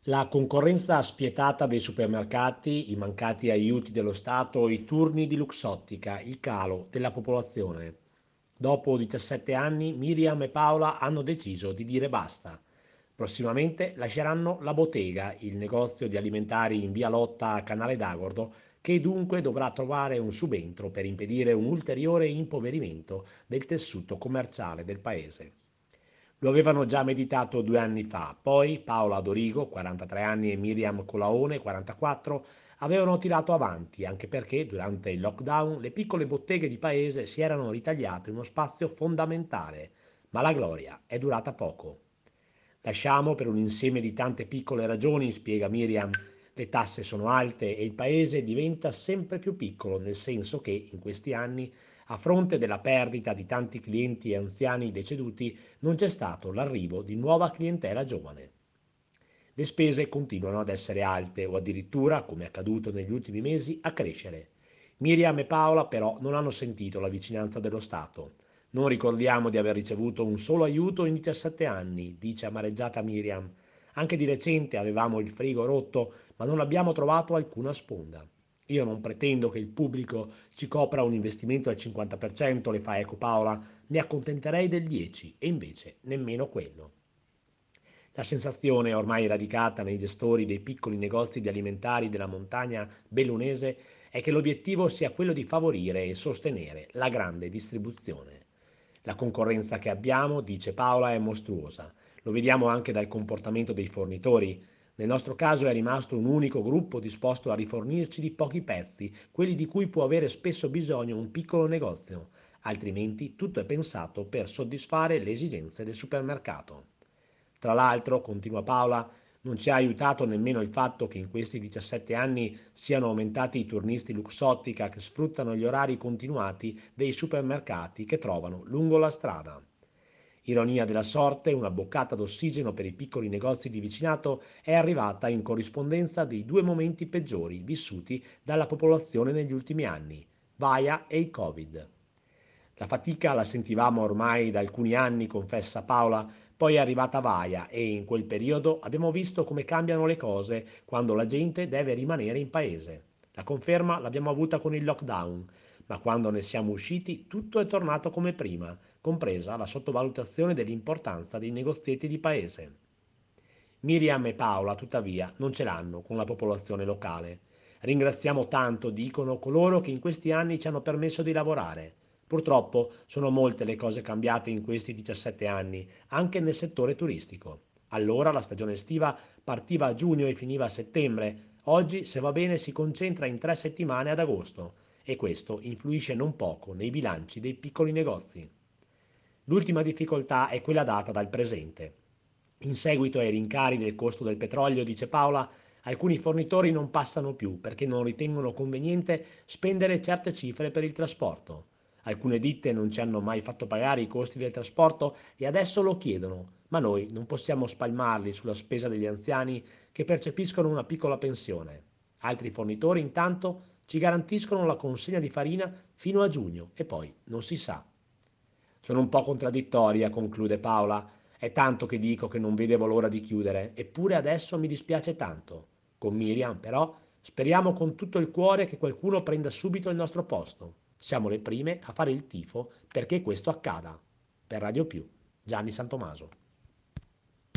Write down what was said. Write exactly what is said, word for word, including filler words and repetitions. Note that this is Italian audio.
La concorrenza spietata dei supermercati, i mancati aiuti dello Stato, i turni di Luxottica, il calo della popolazione. Dopo diciassette anni, Miriam e Paola hanno deciso di dire basta. Prossimamente lasceranno la bottega, il negozio di alimentari in via Lotta a Canale d'Agordo, che dunque dovrà trovare un subentro per impedire un ulteriore impoverimento del tessuto commerciale del paese. Lo avevano già meditato due anni fa, poi Paola Dorigo, quarantatré anni, e Miriam Colaone, quarantaquattro, avevano tirato avanti, anche perché durante il lockdown le piccole botteghe di paese si erano ritagliate uno spazio fondamentale, ma la gloria è durata poco. Lasciamo per un insieme di tante piccole ragioni, spiega Miriam, le tasse sono alte e il paese diventa sempre più piccolo, nel senso che in questi anni, a fronte della perdita di tanti clienti e anziani deceduti, non c'è stato l'arrivo di nuova clientela giovane. Le spese continuano ad essere alte o addirittura, come è accaduto negli ultimi mesi, a crescere. Miriam e Paola però non hanno sentito la vicinanza dello Stato. Non ricordiamo di aver ricevuto un solo aiuto in diciassette anni, dice amareggiata Miriam. Anche di recente avevamo il frigo rotto, ma non abbiamo trovato alcuna sponda. Io non pretendo che il pubblico ci copra un investimento al cinquanta per cento, le fa eco Paola, mi accontenterei del dieci e invece nemmeno quello. La sensazione ormai radicata nei gestori dei piccoli negozi di alimentari della montagna bellunese è che l'obiettivo sia quello di favorire e sostenere la grande distribuzione. La concorrenza che abbiamo, dice Paola, è mostruosa. Lo vediamo anche dal comportamento dei fornitori. Nel nostro caso è rimasto un unico gruppo disposto a rifornirci di pochi pezzi, quelli di cui può avere spesso bisogno un piccolo negozio, altrimenti tutto è pensato per soddisfare le esigenze del supermercato. Tra l'altro, continua Paola, non ci ha aiutato nemmeno il fatto che in questi diciassette anni siano aumentati i turnisti Luxottica che sfruttano gli orari continuati dei supermercati che trovano lungo la strada. Ironia della sorte, una boccata d'ossigeno per i piccoli negozi di vicinato è arrivata in corrispondenza dei due momenti peggiori vissuti dalla popolazione negli ultimi anni, Vaia e il Covid. La fatica la sentivamo ormai da alcuni anni, confessa Paola, poi è arrivata Vaia e in quel periodo abbiamo visto come cambiano le cose quando la gente deve rimanere in paese. La conferma l'abbiamo avuta con il lockdown, ma quando ne siamo usciti tutto è tornato come prima, compresa la sottovalutazione dell'importanza dei negozietti di paese. Miriam e Paola, tuttavia, non ce l'hanno con la popolazione locale. Ringraziamo tanto, dicono, coloro che in questi anni ci hanno permesso di lavorare. Purtroppo sono molte le cose cambiate in questi diciassette anni, anche nel settore turistico. Allora la stagione estiva partiva a giugno e finiva a settembre. Oggi, se va bene, si concentra in tre settimane ad agosto e questo influisce non poco nei bilanci dei piccoli negozi. L'ultima difficoltà è quella data dal presente. In seguito ai rincari del costo del petrolio, dice Paola, alcuni fornitori non passano più perché non ritengono conveniente spendere certe cifre per il trasporto. Alcune ditte non ci hanno mai fatto pagare i costi del trasporto e adesso lo chiedono, ma noi non possiamo spalmarli sulla spesa degli anziani che percepiscono una piccola pensione. Altri fornitori intanto ci garantiscono la consegna di farina fino a giugno e poi non si sa. Sono un po' contraddittoria, conclude Paola. È tanto che dico che non vedevo l'ora di chiudere, eppure adesso mi dispiace tanto. Con Miriam, però, speriamo con tutto il cuore che qualcuno prenda subito il nostro posto. Siamo le prime a fare il tifo perché questo accada. Per Radio Più, Gianni Santomaso.